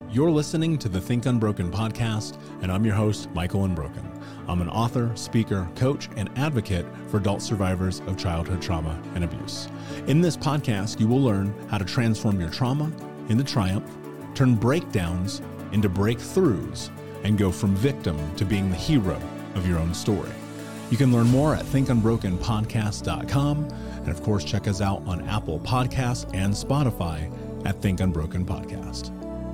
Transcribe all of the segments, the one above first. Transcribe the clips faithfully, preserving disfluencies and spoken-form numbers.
You're listening to the Think Unbroken podcast, and I'm your host, Michael Unbroken. I'm an author, speaker, coach, and advocate for adult survivors of childhood trauma and abuse. In this podcast, you will learn how to transform your trauma into triumph, turn breakdowns into breakthroughs, and go from victim to being the hero of your own story. You can learn more at think unbroken podcast dot com, and of course, check us out on Apple Podcasts and Spotify at Think Unbroken Podcast.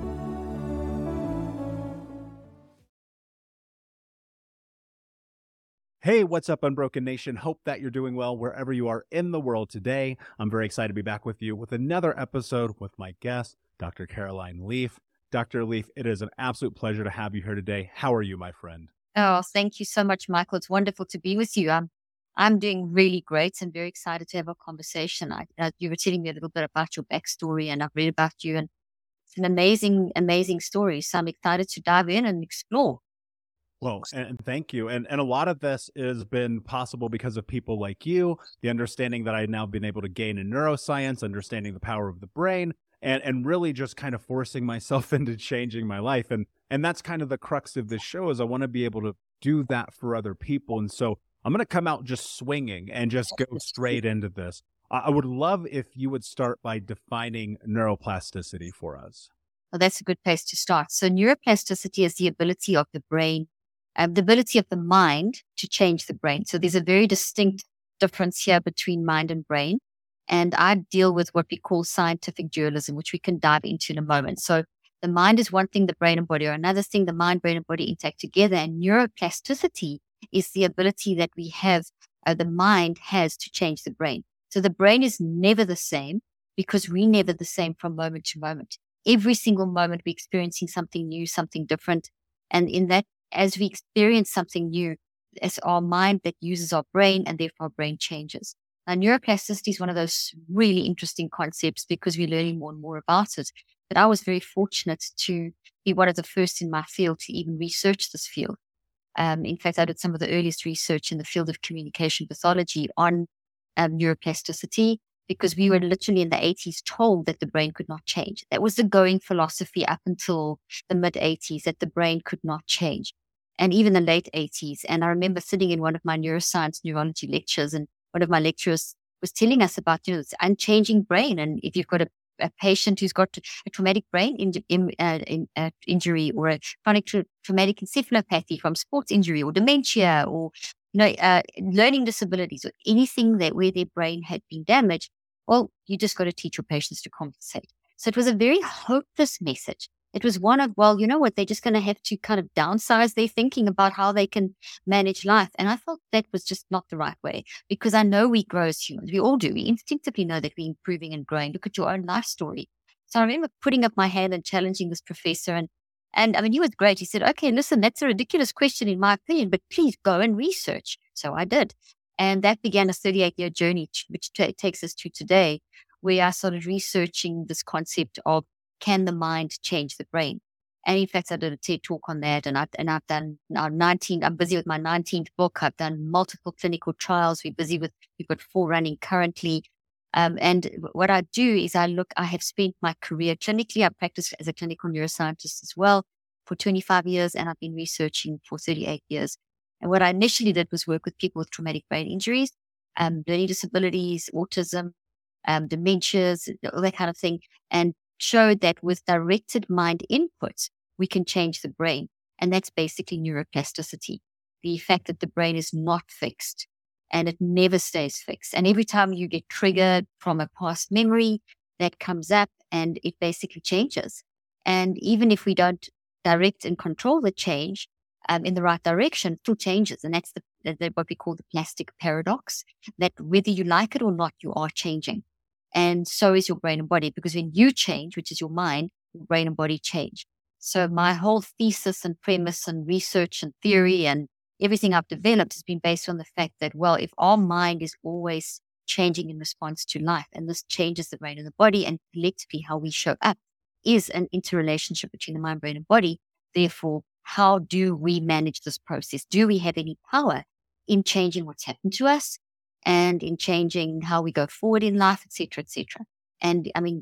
Hey, what's up, Unbroken Nation? Hope that you're doing well wherever you are in the world today. I'm very excited to be back with you with another episode with my guest, Doctor Caroline Leaf. Doctor Leaf, it is an absolute pleasure to have you here today. How are you, my friend? Oh, thank you so much, Michael. It's wonderful to be with you. I'm, I'm doing really great and very excited to have a conversation. I, uh, you were telling me a little bit about your backstory, and I've read about you, and it's an amazing, amazing story. So I'm excited to dive in and explore. Well, and thank you. And and a lot of this has been possible because of people like you, the understanding that I've now been able to gain in neuroscience, understanding the power of the brain, and and really just kind of forcing myself into changing my life. And and that's kind of the crux of this show, is I want to be able to do that for other people. And so I'm going to come out just swinging and just go straight into this. I I would love if you would start by defining neuroplasticity for us. Well, that's a good place to start. So neuroplasticity is the ability of the brain Um, the ability of the mind to change the brain. So there's a very distinct difference here between mind and brain. And I deal with what we call scientific dualism, which we can dive into in a moment. So the mind is one thing, the brain and body are another thing. The mind, brain, and body interact together. And neuroplasticity is the ability that we have, uh, the mind has to change the brain. So the brain is never the same because we're never the same from moment to moment. Every single moment we're experiencing something new, something different. And in that, as we experience something new, it's our mind that uses our brain, and therefore our brain changes. Now, neuroplasticity is one of those really interesting concepts because we're learning more and more about it. But I was very fortunate to be one of the first in my field to even research this field. Um, in fact, I did some of the earliest research in the field of communication pathology on um, neuroplasticity, because we were literally in the eighties told that the brain could not change. That was the going philosophy up until the mid eighties, that the brain could not change. And even the late eighties. And I remember sitting in one of my neuroscience neurology lectures, and one of my lecturers was telling us about, you know, this unchanging brain. And if you've got a, a patient who's got a traumatic brain in, in, uh, in, uh, injury, or a chronic tra- traumatic encephalopathy from sports injury, or dementia, or you know, uh, learning disabilities, or anything that where their brain had been damaged, well, you just got to teach your patients to compensate. So it was a very hopeless message. It was one of, well, you know what, they're just going to have to kind of downsize their thinking about how they can manage life. And I thought that was just not the right way, because I know we grow as humans. We all do. We instinctively know that we're improving and growing. Look at your own life story. So I remember putting up my hand and challenging this professor. And, and I mean, he was great. He said, okay, listen, that's a ridiculous question in my opinion, but please go and research. So I did. And that began a thirty-eight year journey, which t- takes us to today, where I started researching this concept of, can the mind change the brain? And in fact, I did a TED talk on that. And I've, and I've done now nineteen, I'm busy with my nineteenth book. I've done multiple clinical trials. We're busy with, we've got four running currently. Um, and what I do is I look, I have spent my career clinically. I practiced as a clinical neuroscientist as well for twenty-five years, and I've been researching for thirty-eight years. And what I initially did was work with people with traumatic brain injuries, um, learning disabilities, autism, um, dementias, all that kind of thing, and showed that with directed mind inputs, we can change the brain. And that's basically neuroplasticity, the fact that the brain is not fixed and it never stays fixed. And every time you get triggered from a past memory, that comes up and it basically changes. And even if we don't direct and control the change um, in the right direction, it still changes. And that's the, the, what we call the plastic paradox, that whether you like it or not, you are changing. And so is your brain and body, because when you change, which is your mind, your brain and body change. So my whole thesis and premise and research and theory and everything I've developed has been based on the fact that, well, if our mind is always changing in response to life, and this changes the brain and the body, and collectively how we show up is an interrelationship between the mind, brain, and body. Therefore, how do we manage this process? Do we have any power in changing what's happened to us and in changing how we go forward in life, et cetera, et cetera? And I mean,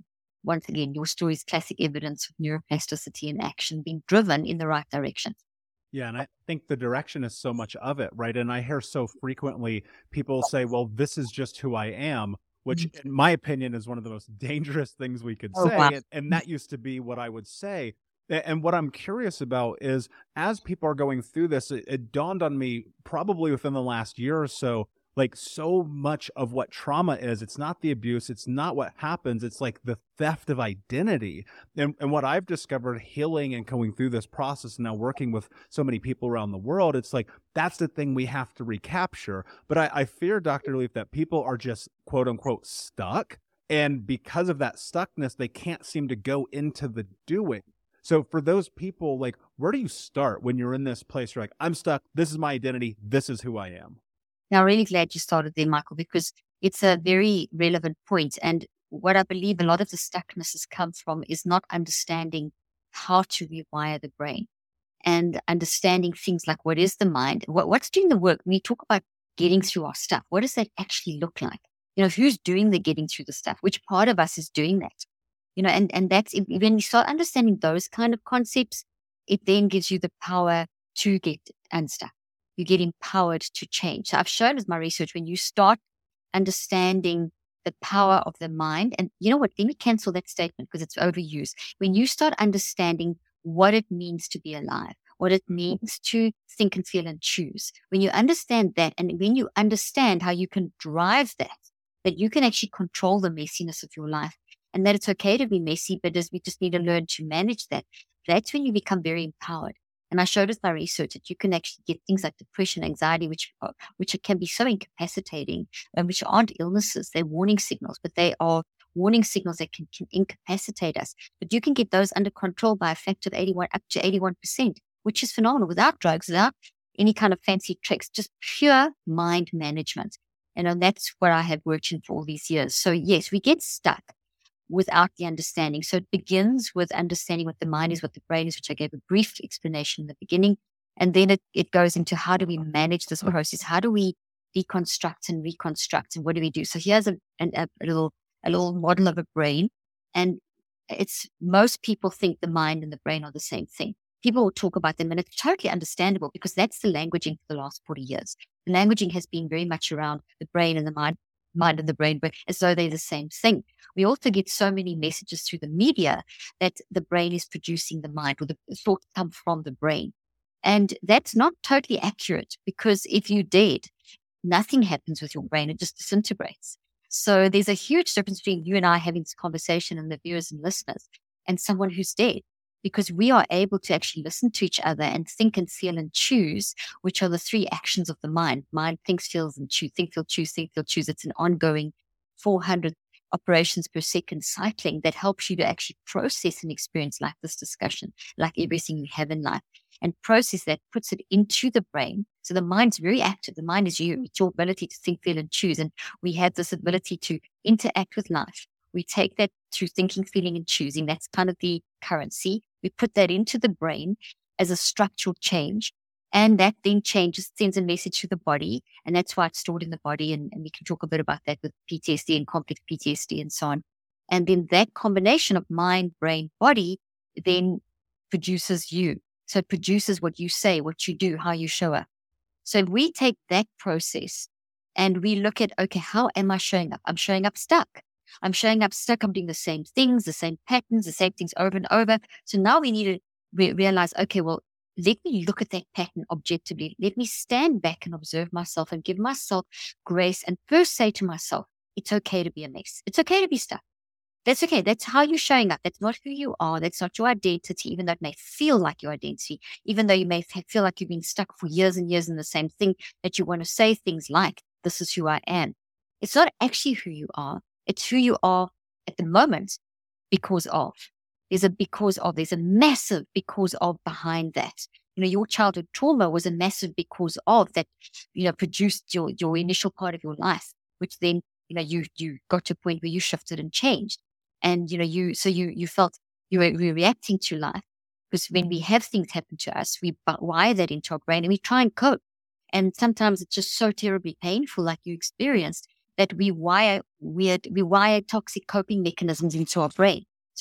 once again, your story is classic evidence of neuroplasticity in action being driven in the right direction. Yeah, and I think the direction is so much of it, right? And I hear so frequently people say, well, this is just who I am, which in my opinion is one of the most dangerous things we could Oh, say. wow. And, and that used to be what I would say. A- And what I'm curious about is as people are going through this, it, it dawned on me probably within the last year or so, like so much of what trauma is, it's not the abuse, it's not what happens, it's like the theft of identity. And, and what I've discovered healing and going through this process and now working with so many people around the world, it's like, that's the thing we have to recapture. But I, I fear, Doctor Leaf, that people are just quote unquote stuck. And because of that stuckness, they can't seem to go into the doing. So for those people, like, where do you start when you're in this place? You're like, I'm stuck. This is my identity. This is who I am. Now, I'm really glad you started there, Michael, because it's a very relevant point. And what I believe a lot of the stuckness has come from is not understanding how to rewire the brain and understanding things like what is the mind, what, what's doing the work. When we talk about getting through our stuff, what does that actually look like? You know, who's doing the getting through the stuff? Which part of us is doing that? You know, and, and that's when you start understanding those kind of concepts, it then gives you the power to get unstuck. You get empowered to change. So I've shown with my research, when you start understanding the power of the mind, and you know what, let me cancel that statement because it's overused. When you start understanding what it means to be alive, what it means to think and feel and choose, when you understand that, and when you understand how you can drive that, that you can actually control the messiness of your life, and that it's okay to be messy, but as we just need to learn to manage that, that's when you become very empowered. And I showed with my research that you can actually get things like depression, anxiety, which are, which can be so incapacitating, and which aren't illnesses. They're warning signals, but they are warning signals that can, can incapacitate us. But you can get those under control by a factor of eighty-one, up to eighty-one percent, which is phenomenal, without drugs, without any kind of fancy tricks, just pure mind management. And, and that's what I have worked in for all these years. So yes, we get stuck without the understanding. So it begins with understanding what the mind is, what the brain is, which I gave a brief explanation in the beginning. And then it, it goes into how do we manage this process? How do we deconstruct and reconstruct? And what do we do? So here's a, an, a, a little a little model of a brain. And it's most people think the mind and the brain are the same thing. People will talk about them, and it's totally understandable because that's the languaging for the last forty years. The languaging has been very much around the brain and the mind, mind and the brain, but as though they're the same thing. We also get so many messages through the media that the brain is producing the mind, or the thoughts come from the brain. And that's not totally accurate, because if you did, nothing happens with your brain. It just disintegrates. So there's a huge difference between you and I having this conversation and the viewers and listeners and someone who's dead, because we are able to actually listen to each other and think and feel and choose, which are the three actions of the mind. Mind thinks, feels, and choose. Think, feel, choose, think, feel, choose. It's an ongoing four hundred operations per second cycling that helps you to actually process and experience like this discussion, like everything you have in life, and process that, puts it into the brain. So the mind's very active. The mind is you. It's your ability to think, feel, and choose. And we have this ability to interact with life. We take that through thinking, feeling, and choosing. That's kind of the currency. We put that into the brain as a structural change. And that then changes, sends a message to the body. And that's why it's stored in the body. And, and we can talk a bit about that with P T S D and complex P T S D and so on. And then that combination of mind, brain, body then produces you. So it produces what you say, what you do, how you show up. So if we take that process and we look at, okay, how am I showing up? I'm showing up stuck. I'm showing up stuck. I'm doing the same things, the same patterns, the same things over and over. So now we need to re- realize, okay, well, let me look at that pattern objectively. Let me stand back and observe myself and give myself grace, and first say to myself, it's okay to be a mess. It's okay to be stuck. That's okay. That's how you're showing up. That's not who you are. That's not your identity, even though it may feel like your identity, even though you may feel like you've been stuck for years and years in the same thing, that you want to say things like, this is who I am. It's not actually who you are. It's who you are at the moment because of. There's a because of, there's a massive because of behind that. You know, your childhood trauma was a massive because of that, you know, produced your, your initial part of your life, which then, you know, you, you got to a point where you shifted and changed. And, you know, you, so you, you felt you were, you were reacting to life, because when we have things happen to us, we wire that into our brain and we try and cope. And sometimes it's just so terribly painful, like you experienced, that we wire weird, we wire toxic coping mechanisms into our brain.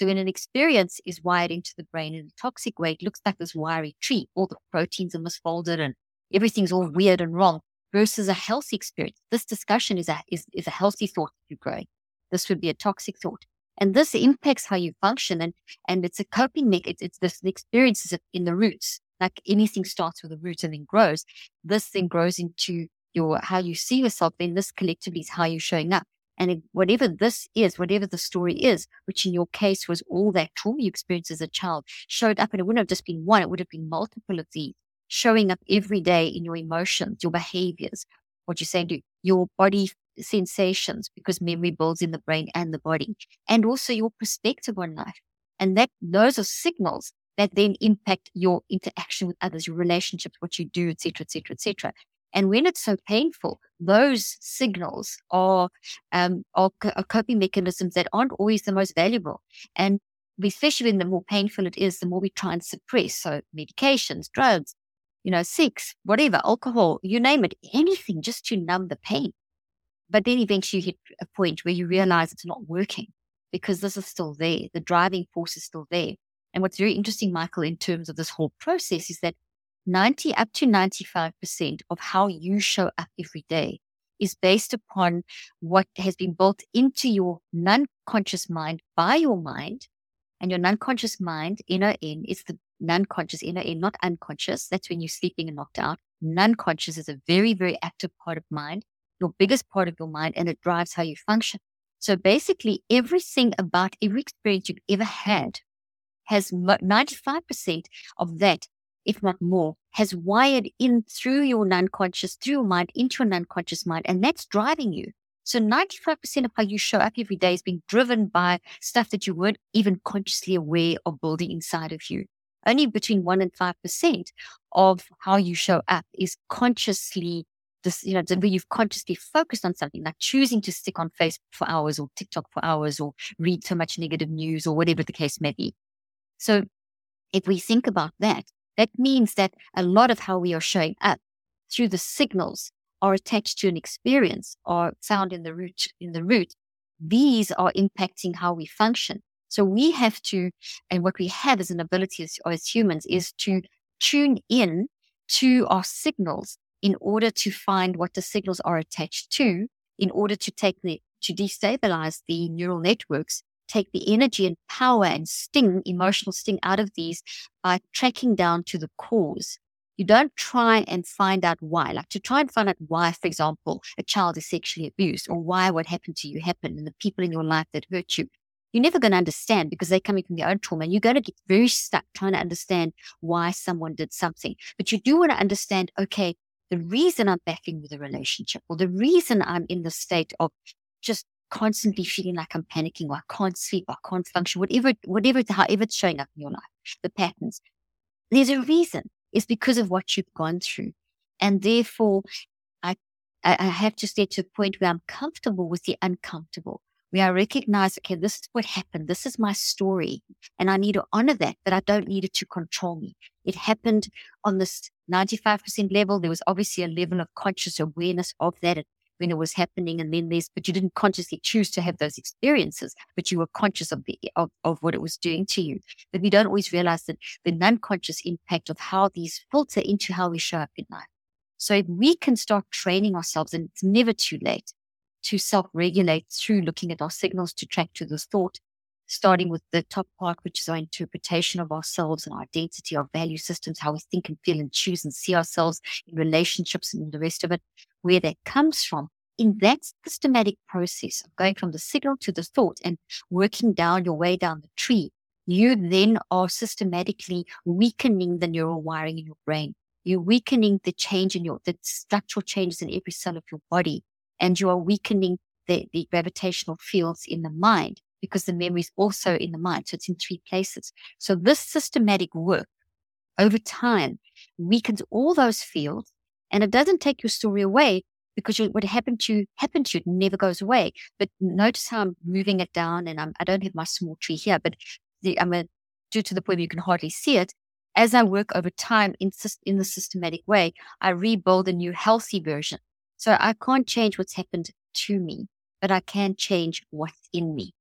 So when an experience is wired into the brain in a toxic way, it looks like this wiry tree. All the proteins are misfolded and everything's all weird and wrong, versus a healthy experience. This discussion is a, is, is a healthy thought that you're growing. This would be a toxic thought. And this impacts how you function. And, and it's a coping mechanism. It's, it's this the experiences in the roots. Like anything starts with a root and then grows. This then grows into your how you see yourself. Then this collectively is how you're showing up. And if, whatever this is, whatever the story is, which in your case was all that trauma you experienced as a child, showed up, and it wouldn't have just been one, it would have been multiple of these, showing up every day in your emotions, your behaviors, what you're saying to your body sensations, because memory builds in the brain and the body, and also your perspective on life. And that those are signals that then impact your interaction with others, your relationships, what you do, et cetera, et cetera, et cetera. And when it's so painful, those signals are, um, are, are coping mechanisms that aren't always the most valuable. And especially when the more painful it is, the more we try and suppress. So medications, drugs, you know, sex, whatever, alcohol, you name it, anything just to numb the pain. But then eventually you hit a point where you realize it's not working because this is still there. The driving force is still there. And what's very interesting, Michael, in terms of this whole process is that ninety up to ninety-five percent of how you show up every day is based upon what has been built into your non-conscious mind by your mind. And your non-conscious mind, N O N, is the non-conscious, N O N, not unconscious. That's when you're sleeping and knocked out. Non-conscious is a very, very active part of mind, your biggest part of your mind, and it drives how you function. So basically, everything about every experience you've ever had has ninety-five percent of that, if not more, has wired in through your non-conscious, through your mind, into your non-conscious mind, and that's driving you. So ninety-five percent of how you show up every day is being driven by stuff that you weren't even consciously aware of building inside of you. Only between one and five percent of how you show up is consciously, this, you know, where you've consciously focused on something, like choosing to stick on Facebook for hours or TikTok for hours or read so much negative news or whatever the case may be. So if we think about that, that means that a lot of how we are showing up through the signals are attached to an experience or found in the root, in the root. These are impacting how we function. So we have to, and what we have as an ability as, as humans is to tune in to our signals in order to find what the signals are attached to, in order to take the, to destabilize the neural networks, take the energy and power and sting, emotional sting out of these by tracking down to the cause. You don't try and find out why. Like to try and find out why, for example, a child is sexually abused, or why what happened to you happened and the people in your life that hurt you. You're never going to understand because they're coming from their own trauma, and you're going to get very stuck trying to understand why someone did something. But you do want to understand, okay, the reason I'm battling with a relationship, or the reason I'm in the state of just constantly feeling like I'm panicking, or I can't sleep, I can't function, whatever, whatever, however it's showing up in your life, the patterns. There's a reason. It's because of what you've gone through. And therefore, I, I have to get to a point where I'm comfortable with the uncomfortable, where I recognize, okay, this is what happened. This is my story. And I need to honor that, but I don't need it to control me. It happened on this ninety-five percent level. There was obviously a level of conscious awareness of that when it was happening. And then there's, but you didn't consciously choose to have those experiences, but you were conscious of the, of, of what it was doing to you. But we don't always realize that the non-conscious impact of how these filter into how we show up in life. So if we can start training ourselves, and it's never too late to self-regulate through looking at our signals to track to this thought, starting with the top part, which is our interpretation of ourselves and our identity, our value systems, how we think and feel and choose and see ourselves in relationships and the rest of it, where that comes from. In that systematic process of going from the signal to the thought and working down your way down the tree, you then are systematically weakening the neural wiring in your brain. You're weakening the change in your, the structural changes in every cell of your body. And you are weakening the, the gravitational fields in the mind, because the memory is also in the mind. So it's in three places. So this systematic work over time weakens all those fields, and it doesn't take your story away, because you, what happened to you happened to you, it never goes away. But notice how I'm moving it down, and I'm, I don't have my small tree here, but the, I'm going to do to the point where you can hardly see it. As I work over time in, in the systematic way, I rebuild a new healthy version. So I can't change what's happened to me, but I can change what's in me.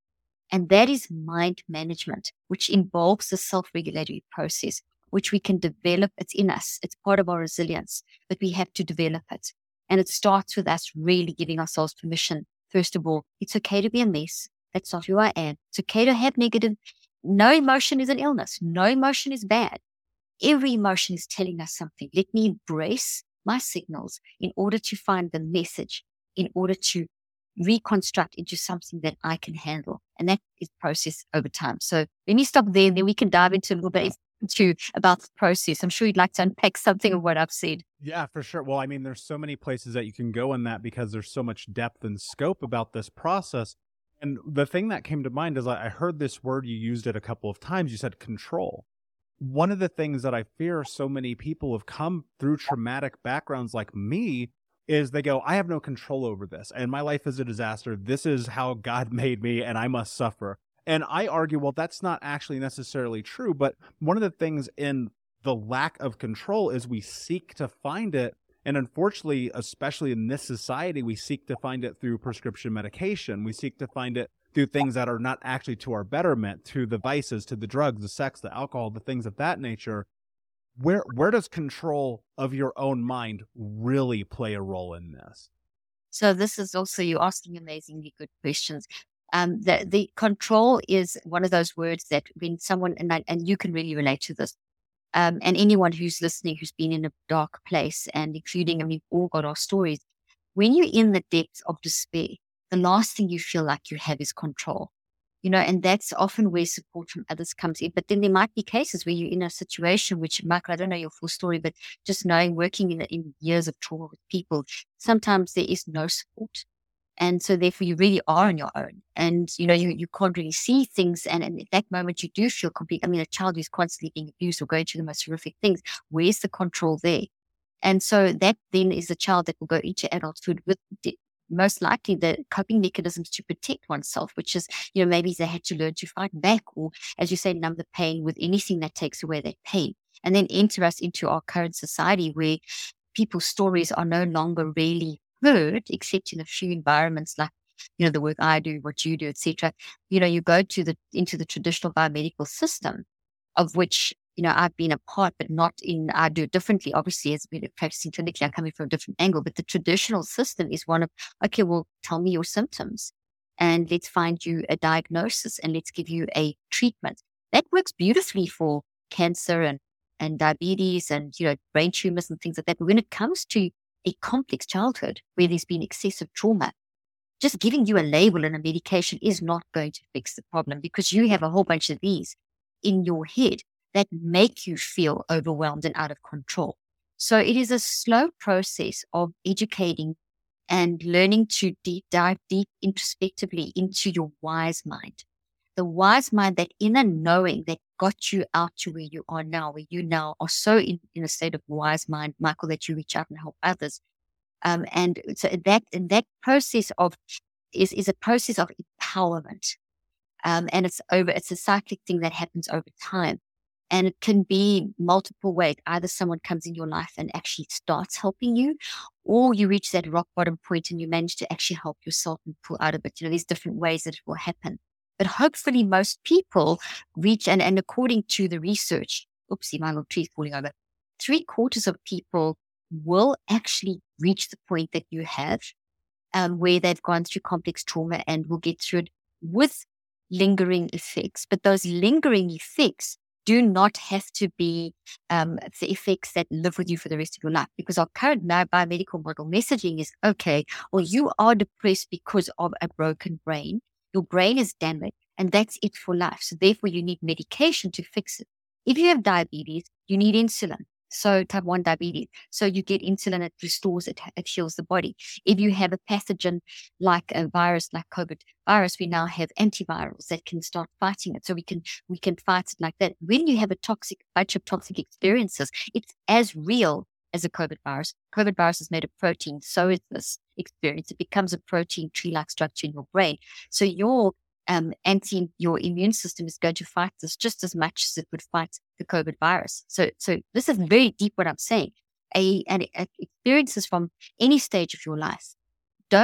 And that is mind management, which involves the self-regulatory process, which we can develop. It's in us. It's part of our resilience, but we have to develop it. And it starts with us really giving ourselves permission. First of all, it's okay to be a mess. That's not who I am. It's okay to have negative. No emotion is an illness. No emotion is bad. Every emotion is telling us something. Let me embrace my signals in order to find the message, in order to reconstruct into something that I can handle. And that is process over time. So let me stop there, and then we can dive into a little bit into about the process. I'm sure you'd like to unpack something of what I've said. Yeah, for sure. Well, I mean, there's so many places that you can go in that because there's so much depth and scope about this process. And the thing that came to mind is I heard this word, you used it a couple of times. You said control. One of the things that I fear so many people have come through traumatic backgrounds like me is they go, I have no control over this, and my life is a disaster. This is how God made me, and I must suffer. And I argue, well, that's not actually necessarily true. But one of the things in the lack of control is we seek to find it. And unfortunately, especially in this society, we seek to find it through prescription medication. We seek to find it through things that are not actually to our betterment, to the vices, to the drugs, the sex, the alcohol, the things of that nature. Where where does control of your own mind really play a role in this? So this is also you asking amazingly good questions. Um, the, the control is one of those words that when someone, and, I, and you can really relate to this, um, and anyone who's listening who's been in a dark place, and including, and we've all got our stories, when you're in the depths of despair, the last thing you feel like you have is control. You know, and that's often where support from others comes in. But then there might be cases where you're in a situation which, Michael, I don't know your full story, but just knowing, working in, in years of trauma with people, sometimes there is no support. And so therefore you really are on your own. And, you know, you, you can't really see things. And, and at that moment you do feel complete. I mean, a child who's constantly being abused or going through the most horrific things, where's the control there? And so that then is a child that will go into adulthood with de- most likely the coping mechanisms to protect oneself, which is, you know, maybe they had to learn to fight back, or, as you say, numb the pain with anything that takes away that pain. And then enter us into our current society where people's stories are no longer really heard, except in a few environments like, you know, the work I do, what you do, et cetera. You know, you go to the into the traditional biomedical system, of which, you know, I've been a part, but not in, I do it differently. Obviously, as we're practicing clinically, I'm coming from a different angle, but the traditional system is one of, okay, well, tell me your symptoms and let's find you a diagnosis and let's give you a treatment. That works beautifully for cancer and, and diabetes and, you know, brain tumors and things like that. But when it comes to a complex childhood where there's been excessive trauma, just giving you a label and a medication is not going to fix the problem, because you have a whole bunch of these in your head that make you feel overwhelmed and out of control. So it is a slow process of educating and learning to deep dive deep introspectively into your wise mind. The wise mind, that inner knowing that got you out to where you are now, where you now are so in, in a state of wise mind, Michael, that you reach out and help others. Um, and so that, and that process of is, is a process of empowerment. Um, and it's over, it's a cyclic thing that happens over time. And it can be multiple ways. Either someone comes in your life and actually starts helping you, or you reach that rock bottom point and you manage to actually help yourself and pull out of it. You know, there's different ways that it will happen. But hopefully most people reach, and, and according to the research, oopsie, my little tree's falling over, three quarters of people will actually reach the point that you have, um, where they've gone through complex trauma and will get through it with lingering effects. But those lingering effects do not have to be um, the effects that live with you for the rest of your life, because our current now biomedical model messaging is, okay, well, you are depressed because of a broken brain. Your brain is damaged, and that's it for life. So therefore, you need medication to fix it. If you have diabetes, you need insulin. So type one diabetes. So you get insulin, it restores it, it heals the body. If you have a pathogen like a virus, like COVID virus, we now have antivirals that can start fighting it. So we can we can fight it like that. When you have a toxic bunch of toxic experiences, it's as real as a COVID virus. COVID virus is made of protein. So is this experience. It becomes a protein tree-like structure in your brain. So your Um, anti your immune system is going to fight this just as much as it would fight the COVID virus. So, so this is very deep what I'm saying. A, and a, experiences from any stage of your life. Don't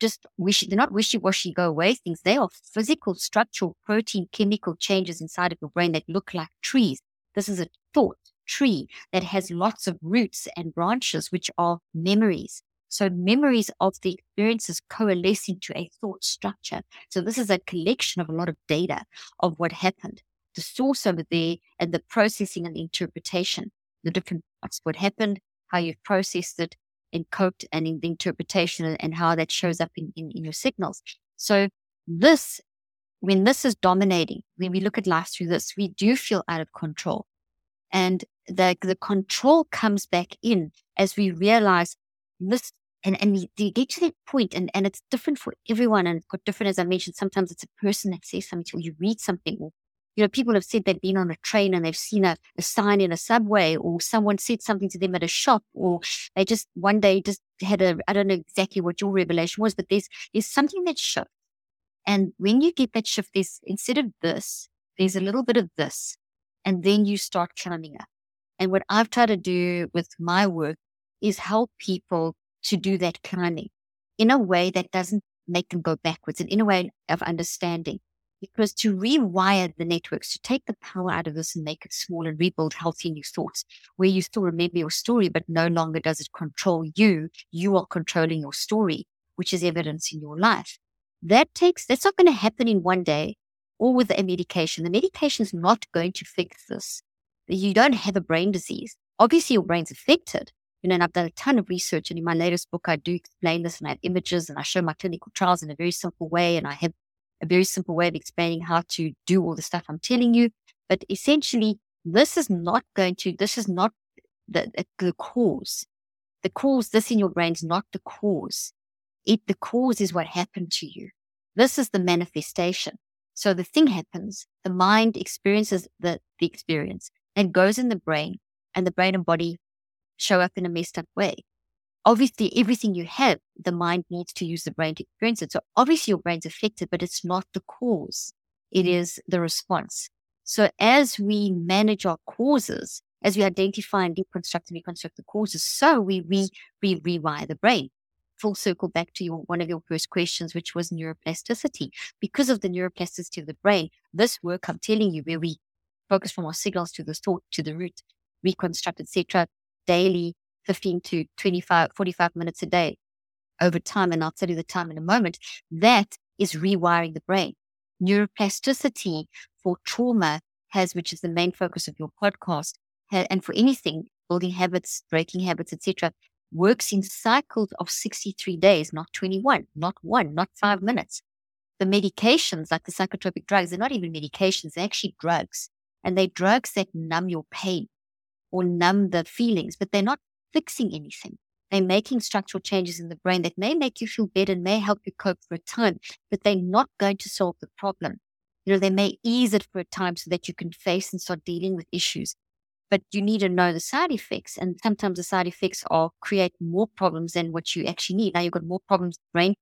just wishy, they're not wishy-washy, go away things. They are physical, structural, protein, chemical changes inside of your brain that look like trees. This is a thought tree that has lots of roots and branches, which are memories. So memories of the experiences coalesce into a thought structure. So this is a collection of a lot of data of what happened. The source over there and the processing and the interpretation, the different parts, what happened, how you've processed it and coped, and in the interpretation and how that shows up in, in, in your signals. So this, when this is dominating, when we look at life through this, we do feel out of control. And the, the control comes back in as we realize this, and, and we, we get to that point, and, and it's different for everyone, and it's got different, as I mentioned, sometimes it's a person that says something, or you read something, or, you know, people have said they've been on a train and they've seen a, a sign in a subway, or someone said something to them at a shop, or they just one day just had a, I don't know exactly what your revelation was, but there's, there's something that shifts. And when you get that shift, there's, instead of this, there's a little bit of this, and then you start climbing up. And what I've tried to do with my work is help people to do that climbing in a way that doesn't make them go backwards, and in a way of understanding. Because to rewire the networks, to take the power out of this and make it small and rebuild healthy new thoughts, where you still remember your story, but no longer does it control you. You are controlling your story, which is evidence in your life. That takes, that's not going to happen in one day or with a medication. The medication is not going to fix this. You don't have a brain disease. Obviously, your brain's affected. You know, and I've done a ton of research, and in my latest book, I do explain this, and I have images, and I show my clinical trials in a very simple way, and I have a very simple way of explaining how to do all the stuff I'm telling you. But essentially, this is not going to, this is not the, the cause. The cause, this in your brain is not the cause. It, the cause is what happened to you. This is the manifestation. So the thing happens, the mind experiences the, the experience, and goes in the brain, and the brain and body show up in a messed up way. Obviously, everything you have, the mind needs to use the brain to experience it. So obviously your brain's affected, but it's not the cause. It is the response. So as we manage our causes, as we identify and deconstruct and reconstruct the causes, so we re, re, rewire the brain. Full circle back to your, one of your first questions, which was neuroplasticity. Because of the neuroplasticity of the brain, this work I'm telling you, where we focus from our signals to the thought, to the root, reconstruct, et cetera, daily, fifteen to twenty-five, forty-five minutes a day over time, and I'll tell you the time in a moment, that is rewiring the brain. Neuroplasticity for trauma has, which is the main focus of your podcast, and for anything, building habits, breaking habits, et cetera, works in cycles of sixty-three days, not twenty-one, not one, not five minutes. The medications, like the psychotropic drugs, they're not even medications, they're actually drugs. And they're drugs that numb your pain or numb the feelings, but they're not fixing anything. They're making structural changes in the brain that may make you feel better and may help you cope for a time, but they're not going to solve the problem. You know, they may ease it for a time so that you can face and start dealing with issues, but you need to know the side effects. And sometimes the side effects are create more problems than what you actually need. Now you've got more problems, brain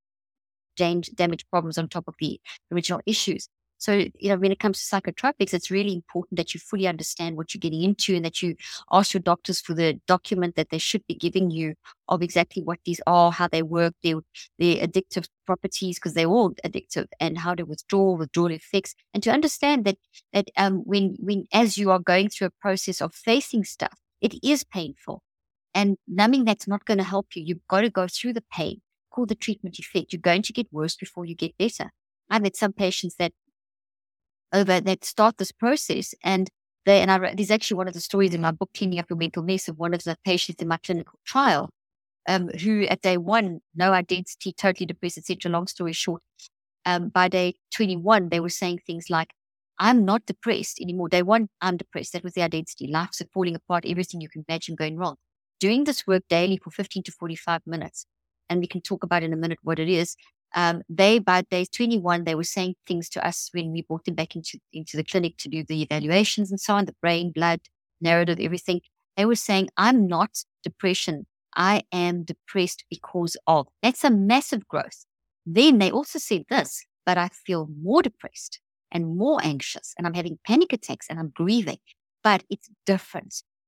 damage problems on top of the original issues. So, you know, when it comes to psychotropics, it's really important that you fully understand what you're getting into, and that you ask your doctors for the document that they should be giving you of exactly what these are, how they work, their, their addictive properties, because they're all addictive, and how to withdraw, withdrawal effects, and to understand that that um, when, when as you are going through a process of facing stuff, it is painful. And numbing that's not going to help you. You've got to go through the pain, call the treatment effect. You're going to get worse before you get better. I've had some patients that over that start this process, and they, and I wrote, there's actually one of the stories in my book, Cleaning Up Your Mental Mess, of one of the patients in my clinical trial, um, who at day one, no identity, totally depressed, et cetera. Long story short, um, by day twenty-one, they were saying things like, I'm not depressed anymore. Day one, I'm depressed. That was the identity. Life's falling apart, everything you can imagine going wrong. Doing this work daily for fifteen to forty-five minutes, and we can talk about in a minute what it is. Um, they, by day twenty-one, they were saying things to us when we brought them back into, into the clinic to do the evaluations and so on, the brain, blood, narrative, everything. They were saying, I'm not depression. I am depressed because of. That's a massive growth. Then they also said this, but I feel more depressed and more anxious, and I'm having panic attacks and I'm grieving, but it's different.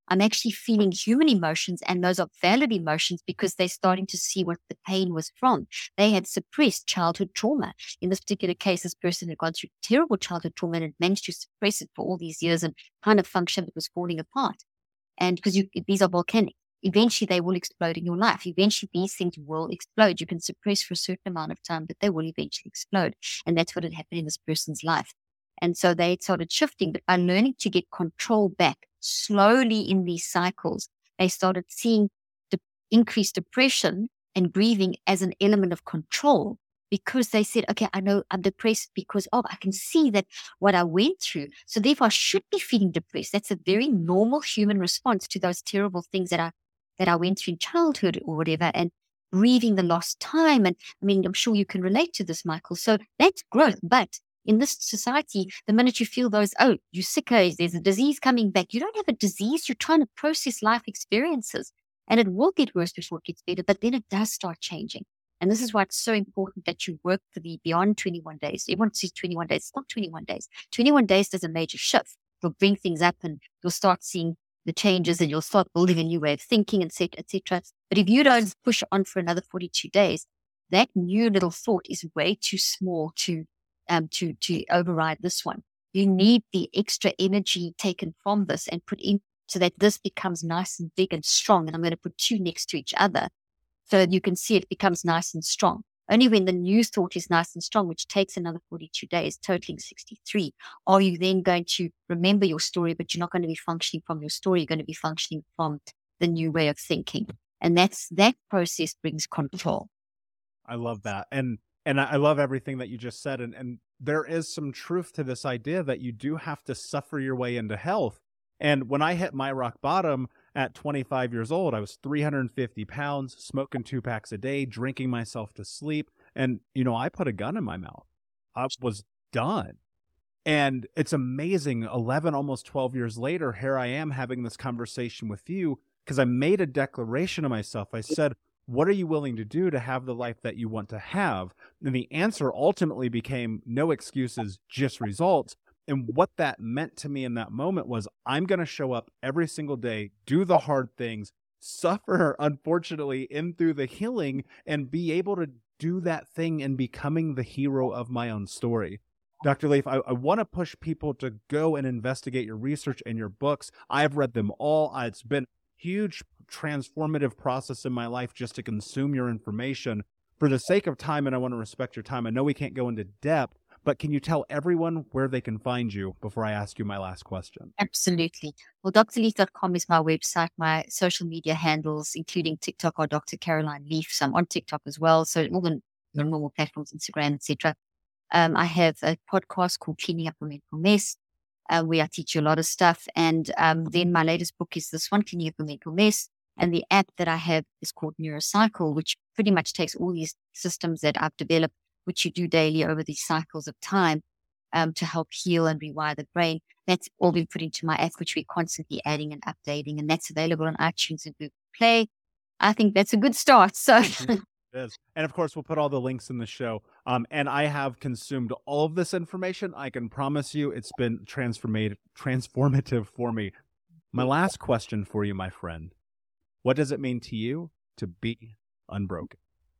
I'm actually feeling human emotions, and those are valid emotions because they're starting to see what the pain was from. They had suppressed childhood trauma. In this particular case, this person had gone through terrible childhood trauma and had managed to suppress it for all these years and kind of functioned, it was falling apart. And because you, these are volcanic, eventually they will explode in your life. Eventually these things will explode. You can suppress for a certain amount of time, but they will eventually explode. And that's what had happened in this person's life. And so they started shifting, but by learning to get control back slowly in these cycles, they started seeing the increased depression and grieving as an element of control, because they said, okay, I know I'm depressed because of, I can see that what I went through. So therefore I should be feeling depressed. That's a very normal human response to those terrible things that I, that I went through in childhood or whatever, and grieving the lost time. And I mean, I'm sure you can relate to this, Michael. So that's growth. But in this society, the minute you feel those, oh, you sicko, there's a disease coming back. You don't have a disease. You're trying to process life experiences, and it will get worse before it gets better, but then it does start changing. And this is why it's so important that you work for the beyond twenty-one days. Everyone says twenty-one days. It's not twenty-one days. twenty-one days does a major shift. You'll bring things up and you'll start seeing the changes, and you'll start building a new way of thinking, et cetera, et cetera. But if you don't push on for another forty-two days, that new little thought is way too small to Um, to, to override this one. You need the extra energy taken from this and put in so that this becomes nice and big and strong. And I'm going to put two next to each other so that you can see it becomes nice and strong. Only when the new thought is nice and strong, which takes another forty-two days, totaling sixty-three, are you then going to remember your story, but you're not going to be functioning from your story. You're going to be functioning from the new way of thinking. And that's, that process brings control. I love that. And And I love everything that you just said. And, and there is some truth to this idea that you do have to suffer your way into health. And when I hit my rock bottom at twenty-five years old, I was three hundred fifty pounds, smoking two packs a day, drinking myself to sleep. And, you know, I put a gun in my mouth. I was done. And it's amazing. eleven, almost twelve years later, here I am having this conversation with you because I made a declaration to myself. I said, what are you willing to do to have the life that you want to have? And the answer ultimately became no excuses, just results. And what that meant to me in that moment was I'm going to show up every single day, do the hard things, suffer, unfortunately, in through the healing, and be able to do that thing and becoming the hero of my own story. Doctor Leif, I, I want to push people to go and investigate your research and your books. I've read them all. It's been huge transformative process in my life just to consume your information. For the sake of time, and I want to respect your time, I know we can't go into depth, but can you tell everyone where they can find you before I ask you my last question? Absolutely. Well, d r leif dot com is my website. My social media handles, including TikTok, are Doctor Caroline Leif. So I'm on TikTok as well. So all the normal platforms, Instagram, et cetera. Um, I have a podcast called Cleaning Up a Mental Mess, uh, where I teach you a lot of stuff. And um, then my latest book is this one, Cleaning Up a Mental Mess. And the app that I have is called Neurocycle, which pretty much takes all these systems that I've developed, which you do daily over these cycles of time, um, to help heal and rewire the brain. That's all been put into my app, which we're constantly adding and updating. And that's available on iTunes and Google Play. I think that's a good start. So it is. And of course, we'll put all the links in the show. Um, and I have consumed all of this information. I can promise you it's been transformative, transformative for me. My last question for you, my friend. What does it mean to you to be unbroken?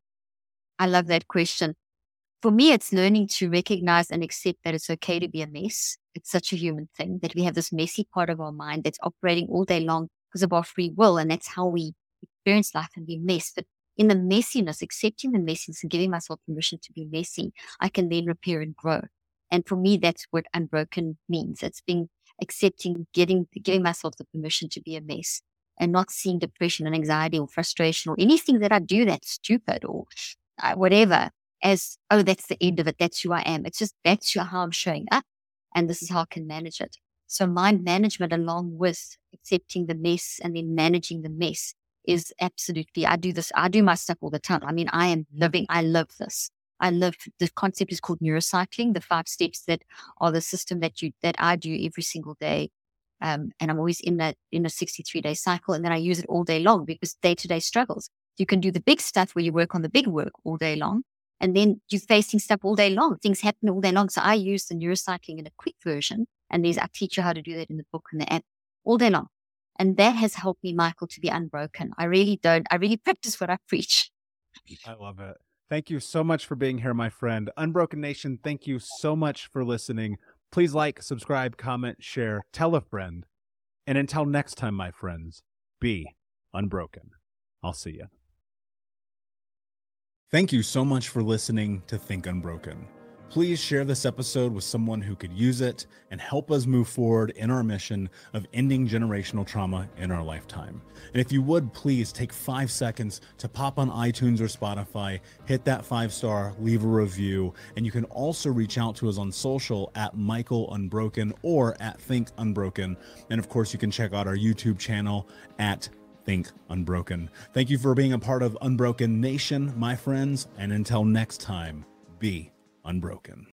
I love that question. For me, it's learning to recognize and accept that it's okay to be a mess. It's such a human thing that we have this messy part of our mind that's operating all day long because of our free will. And that's how we experience life and be mess. But in the messiness, accepting the messiness and giving myself permission to be messy, I can then repair and grow. And for me, that's what unbroken means. It's being accepting, getting, giving myself the permission to be a mess, and not seeing depression and anxiety or frustration or anything that I do that's stupid or uh, whatever as, oh, that's the end of it. That's who I am. It's just, that's how I'm showing up. And this is how I can manage it. So mind management, along with accepting the mess and then managing the mess, is absolutely, I do this, I do my stuff all the time. I mean, I am living, I love this. I love, the concept is called neurocycling, the five steps that are the system that you, that I do every single day. Um, and I'm always in that, in a sixty-three day cycle. And then I use it all day long because day to day struggles. You can do the big stuff where you work on the big work all day long. And then you're facing stuff all day long. Things happen all day long. So I use the neurocycling in a quick version. And there's, I teach you how to do that in the book and the app all day long. And that has helped me, Michael, to be unbroken. I really don't, I really practice what I preach. I love it. Thank you so much for being here, my friend. Unbroken Nation, thank you so much for listening. Please like, subscribe, comment, share, tell a friend. And until next time, my friends, be unbroken. I'll see you. Thank you so much for listening to Think Unbroken. Please share this episode with someone who could use it and help us move forward in our mission of ending generational trauma in our lifetime. And if you would, please take five seconds to pop on iTunes or Spotify, hit that five star, leave a review, and you can also reach out to us on social at Michael Unbroken or at Think Unbroken. And of course, you can check out our YouTube channel at Think Unbroken. Thank you for being a part of Unbroken Nation, my friends, and until next time, be unbroken.